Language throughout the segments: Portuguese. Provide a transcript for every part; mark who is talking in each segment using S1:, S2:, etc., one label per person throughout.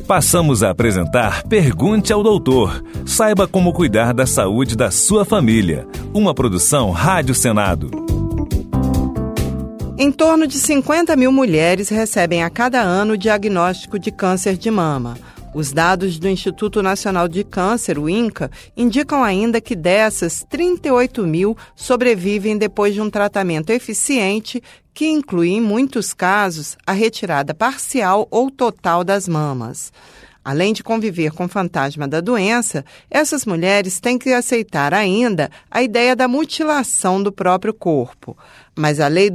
S1: Passamos a apresentar Pergunte ao Doutor. Saiba como cuidar da saúde da sua família. Uma produção Rádio Senado.
S2: Em torno de 50 mil mulheres recebem a cada ano o diagnóstico de câncer de mama. Os dados do Instituto Nacional de Câncer, o INCA, indicam ainda que dessas, 38 mil sobrevivem depois de um tratamento eficiente que inclui, em muitos casos, a retirada parcial ou total das mamas. Além de conviver com o fantasma da doença, essas mulheres têm que aceitar ainda a ideia da mutilação do próprio corpo. Mas a Lei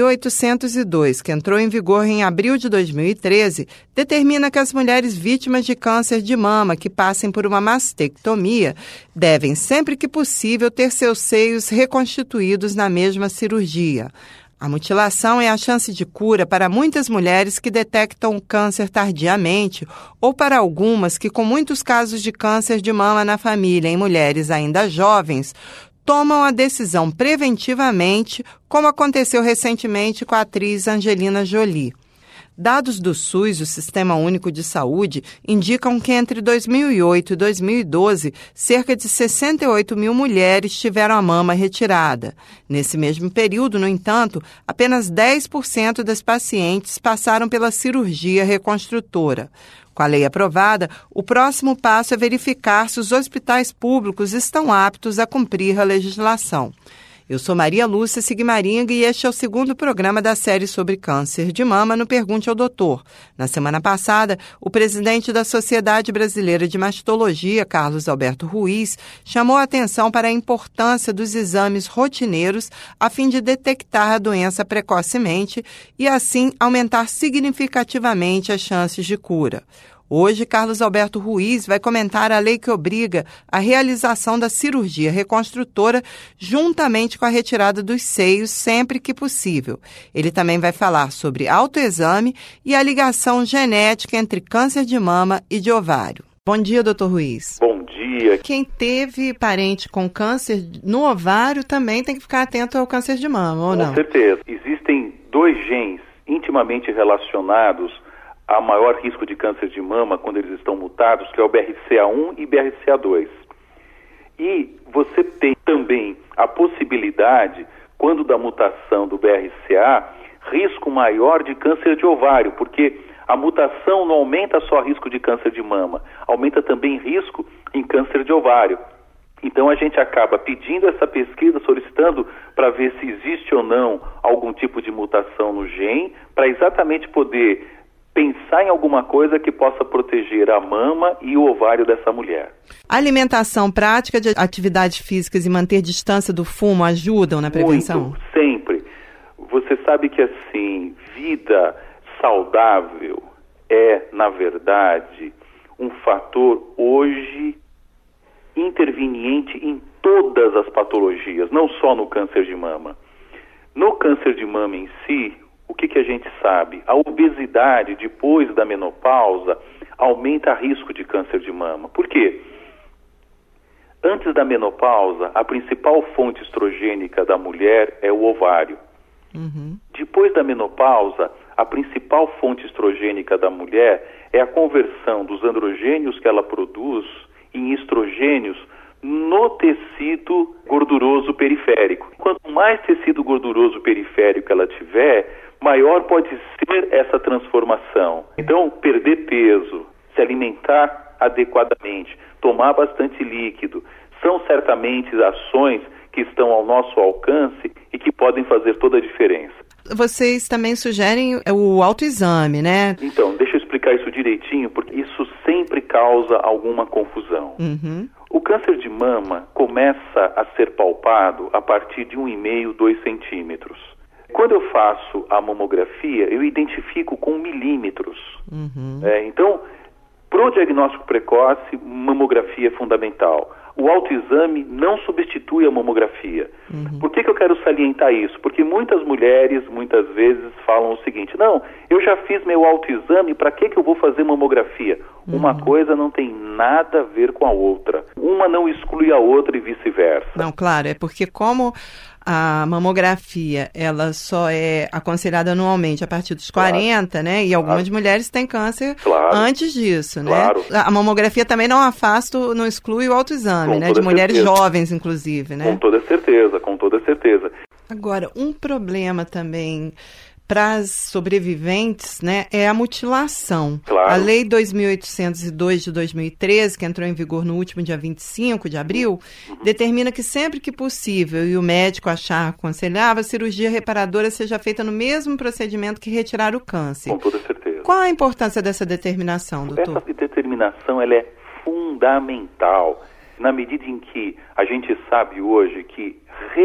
S2: 12.802, que entrou em vigor em abril de 2013, determina que as mulheres vítimas de câncer de mama que passem por uma mastectomia devem, sempre que possível, ter seus seios reconstituídos na mesma cirurgia. A mutilação é a chance de cura para muitas mulheres que detectam o câncer tardiamente ou para algumas que, com muitos casos de câncer de mama na família em mulheres ainda jovens, tomam a decisão preventivamente, como aconteceu recentemente com a atriz Angelina Jolie. Dados do SUS, o Sistema Único de Saúde, indicam que entre 2008 e 2012, cerca de 68 mil mulheres tiveram a mama retirada. Nesse mesmo período, no entanto, apenas 10% das pacientes passaram pela cirurgia reconstrutora. Com a lei aprovada, o próximo passo é verificar se os hospitais públicos estão aptos a cumprir a legislação. Eu sou Maria Lúcia Sigmaringa e este é o segundo programa da série sobre câncer de mama no Pergunte ao Doutor. Na semana passada, o presidente da Sociedade Brasileira de Mastologia, Carlos Alberto Ruiz, chamou a atenção para a importância dos exames rotineiros a fim de detectar a doença precocemente e, assim, aumentar significativamente as chances de cura. Hoje, Carlos Alberto Ruiz vai comentar a lei que obriga a realização da cirurgia reconstrutora juntamente com a retirada dos seios sempre que possível. Ele também vai falar sobre autoexame e a ligação genética entre câncer de mama e de ovário. Bom dia, doutor Ruiz.
S3: Bom dia.
S2: Quem teve parente com câncer no ovário também tem que ficar atento ao câncer de mama, ou não?
S3: Com certeza. Existem dois genes intimamente relacionados a maior risco de câncer de mama quando eles estão mutados, que é o BRCA1 e BRCA2. E você tem também a possibilidade, quando da mutação do BRCA, risco maior de câncer de ovário, porque a mutação não aumenta só risco de câncer de mama, aumenta também risco em câncer de ovário. Então a gente acaba pedindo essa pesquisa, solicitando para ver se existe ou não algum tipo de mutação no gene, para exatamente poder pensar em alguma coisa que possa proteger a mama e o ovário dessa mulher.
S2: A alimentação, prática de atividades físicas e manter distância do fumo ajudam na prevenção?
S3: Muito, sempre. Você sabe que, assim, vida saudável é, na verdade, um fator hoje interveniente em todas as patologias, não só no câncer de mama. No câncer de mama em si, o que a gente sabe? A obesidade depois da menopausa aumenta o risco de câncer de mama. Por quê? Antes da menopausa, a principal fonte estrogênica da mulher é o ovário. Depois da menopausa, a principal fonte estrogênica da mulher é a conversão dos androgênios que ela produz em estrogênios no tecido gorduroso periférico. Quanto mais tecido gorduroso periférico ela tiver, maior pode ser essa transformação. Então, perder peso, se alimentar adequadamente, tomar bastante líquido, são certamente ações que estão ao nosso alcance e que podem fazer toda a diferença.
S2: Vocês também sugerem o autoexame, né?
S3: Então, deixa eu explicar isso direitinho, porque isso sempre causa alguma confusão. O câncer de mama começa a ser palpado a partir de 1,5, 2 centímetros. Quando eu faço a mamografia, eu identifico com milímetros. Então, para o diagnóstico precoce, mamografia é fundamental. O autoexame não substitui a mamografia. Por que eu quero salientar isso? Porque muitas mulheres, muitas vezes, falam o seguinte: não, eu já fiz meu autoexame, para que eu vou fazer mamografia? Uma coisa não tem nada a ver com a outra. Uma não exclui a outra e vice-versa.
S2: Não, claro, é porque como a mamografia, ela só é aconselhada anualmente a partir dos 40, né? E algumas mulheres têm câncer antes disso, né?
S3: Claro.
S2: A mamografia também não afasta, não exclui o autoexame, né? De mulheres jovens, inclusive, né?
S3: Com toda certeza, com toda certeza.
S2: Agora, um problema também para as sobreviventes, né, é a mutilação.
S3: Claro.
S2: A Lei 2.802 de 2013, que entrou em vigor no último dia 25 de abril, determina que sempre que possível e o médico achar aconselhável, a cirurgia reparadora seja feita no mesmo procedimento que retirar o câncer.
S3: Com toda certeza.
S2: Qual a importância dessa determinação, doutor?
S3: Essa determinação ela é fundamental, na medida em que a gente sabe hoje que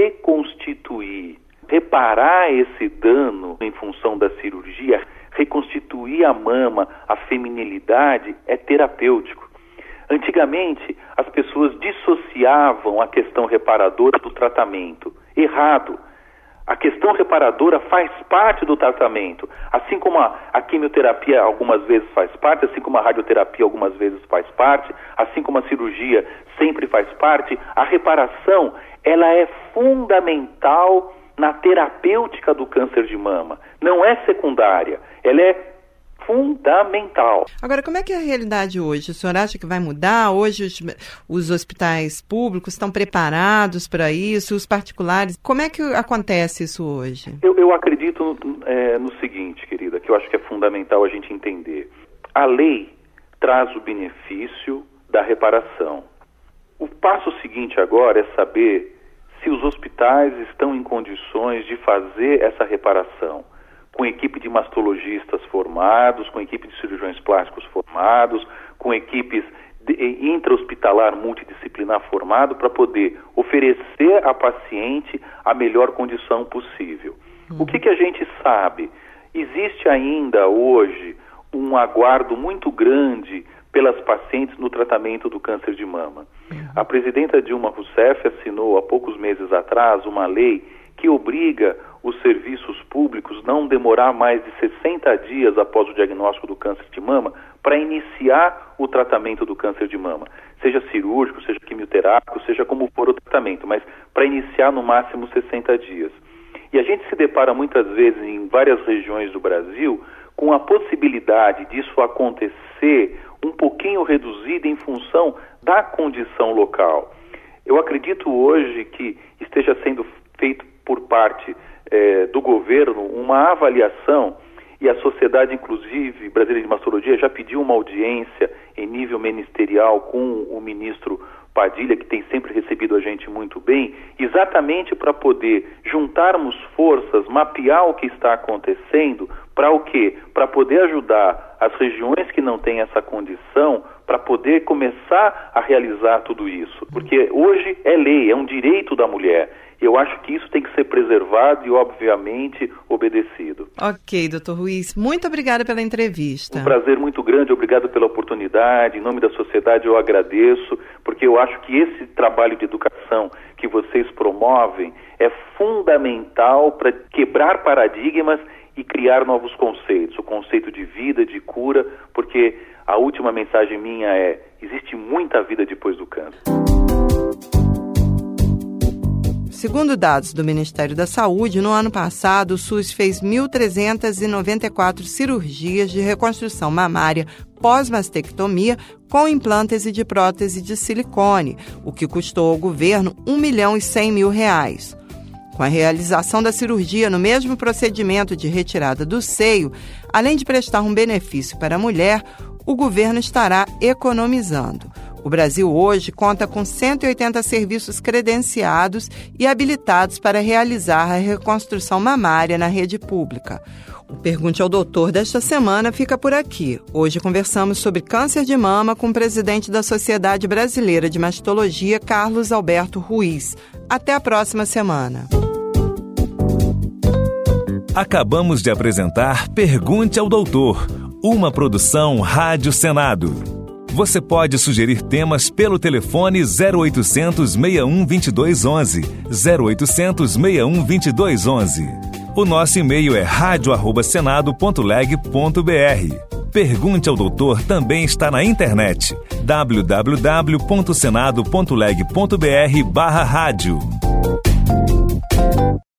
S3: reparar esse dano em função da cirurgia, reconstituir a mama, a feminilidade, é terapêutico. Antigamente, as pessoas dissociavam a questão reparadora do tratamento. Errado. A questão reparadora faz parte do tratamento. Assim como a quimioterapia algumas vezes faz parte, assim como a radioterapia algumas vezes faz parte, assim como a cirurgia sempre faz parte, a reparação, ela é fundamental na terapêutica do câncer de mama. Não é secundária, ela é fundamental.
S2: Agora, como é que é a realidade hoje? O senhor acha que vai mudar? Hoje os hospitais públicos estão preparados para isso? Os particulares? Como é que acontece isso hoje?
S3: Eu acredito no seguinte, querida, que eu acho que é fundamental a gente entender. A lei traz o benefício da reparação. O passo seguinte agora é saber se os hospitais estão em condições de fazer essa reparação, com equipe de mastologistas formados, com equipe de cirurgiões plásticos formados, com equipes intra-hospitalar multidisciplinar formado, para poder oferecer à paciente a melhor condição possível. O que a gente sabe? Existe ainda hoje um aguardo muito grande pelas pacientes no tratamento do câncer de mama. A presidenta Dilma Rousseff assinou há poucos meses atrás uma lei que obriga os serviços públicos não demorar mais de 60 dias após o diagnóstico do câncer de mama para iniciar o tratamento do câncer de mama. Seja cirúrgico, seja quimioterápico, seja como for o tratamento, mas para iniciar no máximo 60 dias. E a gente se depara muitas vezes em várias regiões do Brasil com a possibilidade disso acontecer um pouquinho reduzida em função da condição local. Eu acredito hoje que esteja sendo feito por parte do governo uma avaliação, e a Sociedade, inclusive, Brasileira de Mastologia já pediu uma audiência em nível ministerial com o ministro Padilha, que tem sempre recebido a gente muito bem, exatamente para poder juntarmos forças, mapear o que está acontecendo, para o quê? Para poder ajudar as regiões que não têm essa condição, para poder começar a realizar tudo isso. Porque hoje é lei, é um direito da mulher. Eu acho que isso tem que ser preservado e, obviamente, obedecido.
S2: Ok, doutor Ruiz, muito obrigada pela entrevista.
S3: Um prazer muito grande, obrigado pela oportunidade. Em nome da sociedade eu agradeço, porque eu acho que esse trabalho de educação que vocês promovem é fundamental para quebrar paradigmas e criar novos conceitos, o conceito de vida, de cura, porque a última mensagem minha é: existe muita vida depois do câncer.
S2: Segundo dados do Ministério da Saúde, no ano passado, o SUS fez 1.394 cirurgias de reconstrução mamária pós-mastectomia com implântese de prótese de silicone, o que custou ao governo R$1.100.000. Com a realização da cirurgia no mesmo procedimento de retirada do seio, além de prestar um benefício para a mulher, o governo estará economizando. O Brasil hoje conta com 180 serviços credenciados e habilitados para realizar a reconstrução mamária na rede pública. O Pergunte ao Doutor desta semana fica por aqui. Hoje conversamos sobre câncer de mama com o presidente da Sociedade Brasileira de Mastologia, Carlos Alberto Ruiz. Até a próxima semana.
S1: Acabamos de apresentar Pergunte ao Doutor, uma produção Rádio Senado. Você pode sugerir temas pelo telefone 0800 61 2211, 0800 61 2211. O nosso e-mail é radio@senado.leg.br. Pergunte ao Doutor também está na internet, www.senado.leg.br/rádio.